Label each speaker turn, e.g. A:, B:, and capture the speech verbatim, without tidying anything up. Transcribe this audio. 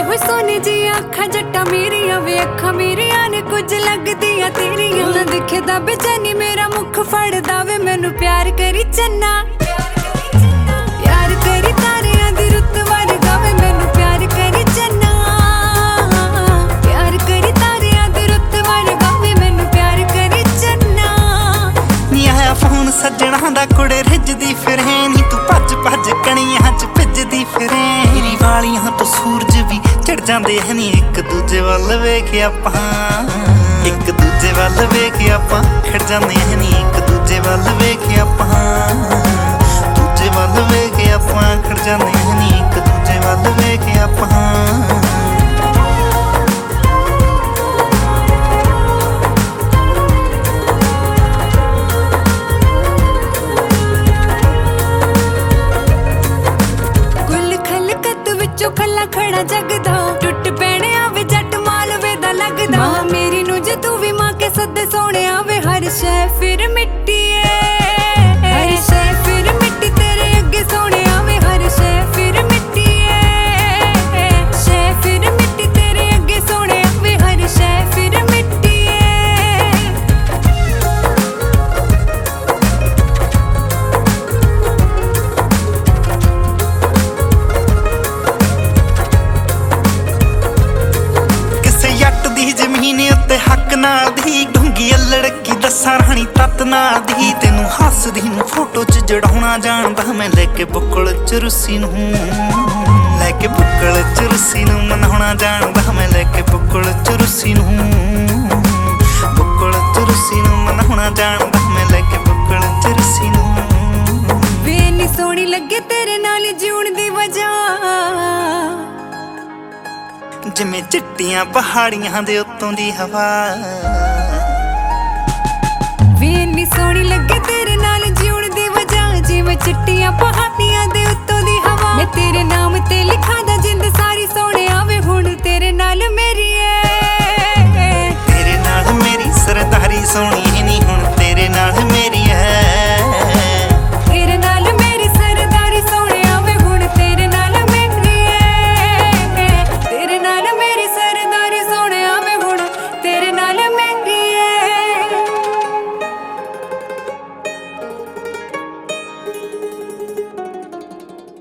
A: ਹੋਏ ਸੋਨੇ ਜੀ ਅੱਖਾਂ ਜੱਟਾਂ ਮੇਰੀਆਂ ਵੇ ਅੱਖਾਂ ਮੇਰੀਆਂ ਨੇ ਕੁਝ ਲੱਗਦੀਆਂ ਤੇਰੀਆਂ ਨਾ ਦਿਖਦਾ ਬੇਚੈਨੀ ਮੇਰਾ ਮੁਖ ਫੜਦਾ ਵੇ ਮੈਨੂੰ ਪਿਆਰ ਕਰੀ ਚੰਨਾ ਪਿਆਰ ਕਰੀ ਤਾਰਿਆਂ ਦੀ ਰੁੱਤ ਵਰਗਾ ਵੇ ਮੈਨੂੰ ਪਿਆਰ ਕਰੀ ਚੰਨਾ ਪਿਆਰ ਕਰੀ ਤਾਰਿਆਂ ਦੀ ਰੁੱਤ ਵਰਗਾ ਵੇ ਮੈਨੂੰ ਪਿਆਰ ਕਰੀ ਚੰਨਾ
B: ਨੀ ਆਇਆ ਫੋਨ ਸੱਜਣਾ ਦਾ ਕੁੜੇ ਰਿੱਝਦੀ ਫਿਰੇ ਨੀ ਤੂੰ ਭੱਜ ਭੱਜ ਕਣੀਆਂ ਚ ਭਿੱਜਦੀ ਫਿਰੇ ਮੇਰੀ ਵਾਲੀਆਂ ਤੋਂ ਸੂਰਜ ਵੀ ਚੜ ਜਾਂਦੇ ਹਨ ਇੱਕ ਦੂਜੇ ਵੱਲ ਵੇਖ ਆਪਾਂ ਇੱਕ ਦੂਜੇ ਵੱਲ ਵੇਖ ਆਪਾਂ ਖੜ ਜਾਂਦੇ ਹਨ ਇੱਕ ਦੂਜੇ ਵੱਲ ਵੇਖ ਆਪਾਂ ਦੂਜੇ ਵੱਲ ਵੇਖ ਆਪਾਂ ਖੜ ਜਾਂਦੇ ਹਨ ਇੱਕ ਦੂਜੇ ਵੱਲ ਵੇਖ ਆਪਾਂ
A: ਖੱਲਾ ਖੜਾ ਜਗਦਾ ਟੁੱਟ ਪੈਣਿਆ ਵੇ ਜੱਟ ਮਾਲਵੇ ਦਾ ਲੱਗਦਾ ਮਾਂ ਮੇਰੀ ਨੂੰ ਜੇ ਤੂੰ ਵੀ ਮਾਂ ਕੇ ਸੱਦੇ ਸੋਹਣਿਆ ਵੇ ਹਰ ਸ਼ੈ ਫਿਰ ਮਿੱਟੀ ਏ ਹਰ ਸ਼ੈ ਫਿਰ ਮਿੱਟੀ ਤੇਰੇ ਅੱਗੇ ਸੋਹਣਿਆ ਵੇ ਹਰ ਸ਼ੈ ਫਿਰ ਮਿੱਟੀ ਏ ਸ਼ੈ ਫਿਰ ਮਿੱਟੀ ਤੇਰੇ ਅੱਗੇ ਸੋਹਣਿਆ ਵੇ ਹਰ ਸ਼ੈ ਫਿਰ ਮਿੱਟੀ ਏ ਜ਼ਮੀਨ ਉੱਤੇ ਹੱਕ ਨਾਲ ਦੀ ਡੂੰਗੀ ਅਲੜਕੀ ਦੱਸਾਂ ਰਾਣੀ ਤੱਤ ਨਾਲ ਦੀ ਤੈਨੂੰ ਹੱਸਦੀ ਨੂੰ ਫੋਟੋ ਚ ਜੜਾਉਣਾ ਜਾਣਦਾ ਮੈਂ ਲੈ ਕੇ ਬੁੱਕਲ ਚ ਰੁੱਸੀ ਨੂੰ ਲੈ ਕੇ ਬੁੱਕਲ ਚ ਰੁੱਸੀ ਨੂੰ ਮਨਾਉਣਾ ਜਾਣਦਾ ਮੈਂ ਲੈ ਕੇ ਬੁੱਕਲ ਚ ਰੁੱਸੀ ਨੂੰ ਬੁੱਕਲ ਚ ਰੁੱਸੀ ਨੂੰ ਮਨਾਉਣਾ ਜਾਣਦਾ ਮੈਂ ਲੈ ਕੇ ਬੁੱਕਲ ਚ ਰੁੱਸੀ ਨੂੰ ਵੇ ਇੰਨੀ ਸੋਹਣੀ ਲੱਗੇ ਤੇਰੇ ਨਾਲ ਜਿਉਣ ਦੀ ਵਜ੍ਹਾ ਜਿਵੇਂ ਚਿੱਟੀਆਂ ਪਹਾੜੀਆਂ ਦੇ ਉੱਤੋਂ ਦੀ ਹਵਾ ਵੇ ਇੰਨੀ ਸੋਹਣੀ ਲੱਗੇ ਤੇਰੇ ਨਾਲ ਜਿਉਣ ਦੀ ਵਜ੍ਹਾ ਜਿਵੇਂ ਚਿੱਟੀਆਂ ਪਹਾੜੀਆਂ ਦੇ ਉੱਤੋਂ ਦੀ ਹਵਾ ਮੈਂ ਤੇਰੇ ਨਾਮ ਤੇ ਲਿਖਾਂ ਦਾ ਜਿੰਦ ਸਾਰੀ ਸੋਹਣਿਆ ਵੇ ਹੁਣ ਤੇਰੇ ਨਾਲ ਮੇਰੀ ਏ ਤੇਰੇ ਨਾਲ ਮੇਰੀ ਸਰਦਾਰੀ ਸੋਹਣੀ